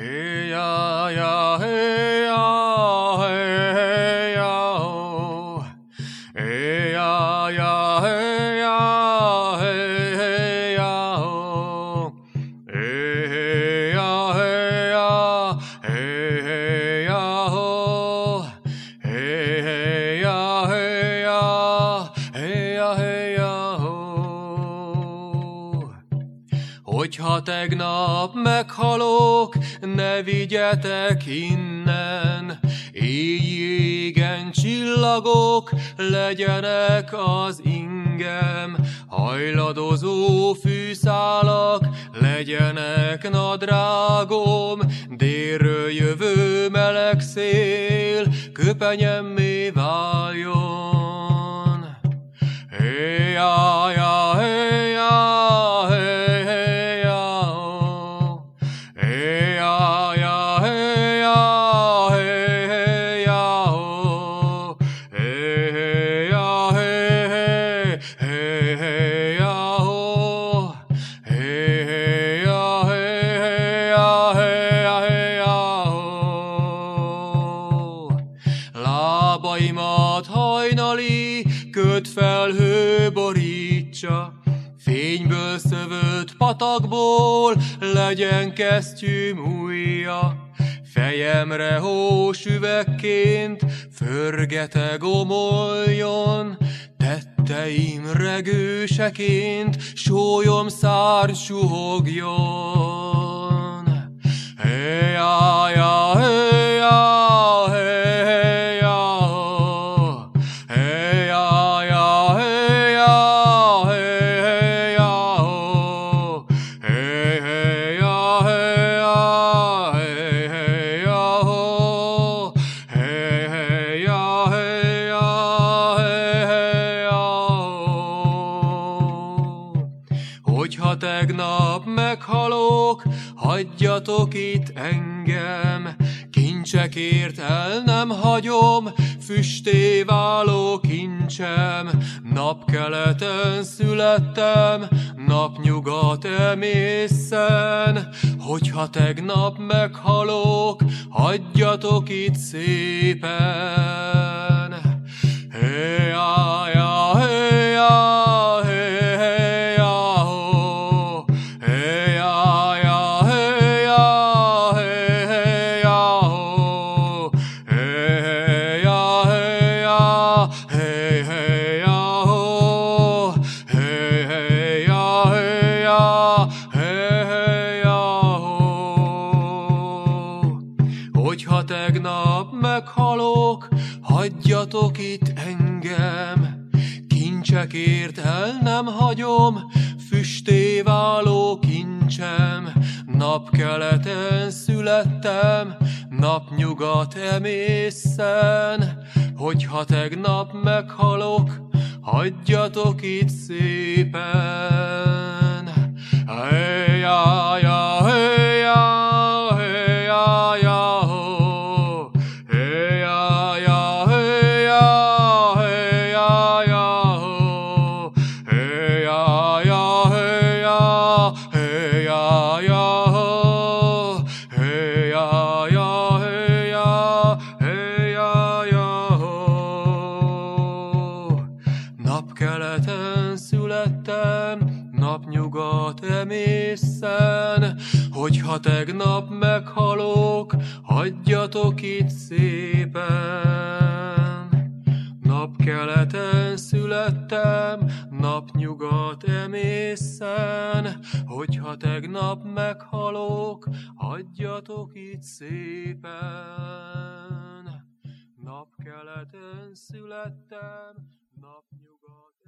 Hey ya ya, hey ya, hey ya, oh. Hey ya ya, hey ya, hey ya, oh. Hey ya, hey ya, hey ya, oh. Hey ya, hey ya, hey ya, hey ya, oh. Hogyha tegnap meghalok, ne vigyetek innen, éjjégen csillagok legyenek az ingem, hajladozó fűszálak legyenek nadrágom, délről jövő meleg szél köpenyemmé váljon. Hey ya ya, hey ya, hey ya, oh. Hey ya ya, hey ya, hey ya, oh. Hey ya, hey ya, oh. Hey ya, hey ya, oh. Lábaimat hajnali ködfelhő borítsa, fényből szövött patakból legyen kesztyűm ujja, fejemre hós üvegként förgete gomoljon, tetteim regőseként sólyom szárny suhogjon. Hey ya ya, hey ya, hey ya, oh. Hey ya ya, hey ya, hey ya, oh. Hey ya, hey ya, hey ya, oh. Hey ya, hey ya, hey ya, oh. Hogyha tegnap meghalok, hagyjatok itt engem, kincsekért el nem hagyom, füsté váló kincsem. Napkeleten születtem, napnyugat emészen, hogyha tegnap meghalok, hagyjatok itt szépen. Hey ya ya, hey ya, hey ya, oh. Hey ya ya, hey ya, hey ya, oh. Hey ya, hey ya, hey ya, oh. Hey ya, hey ya, hey ya, oh. Hogyha tegnap meghalok, hagyjatok itt engem, kincsekért el nem hagyom, füsté váló kincsem. Napkeleten születtem, napnyugat emészen, hogyha tegnap meghalok, hagyjatok itt szépen. Hey ya ya, hey ya, hey ya, ya, oh. Hey ya ya, hey ya, hey ya, ya, oh. Hey ya ya, hey ya, hey ya, ya, oh. Hey ya ya, hey ya, hey ya, ya, oh. Napkeleten születtem, napnyugat emészen, hogyha tegnap meghalok, hagyjatok itt szépen. Napkeleten születtem, napnyugat emészen, hogyha tegnap meghalok, hagyjatok itt szépen. Napkeleten születtem, napnyugat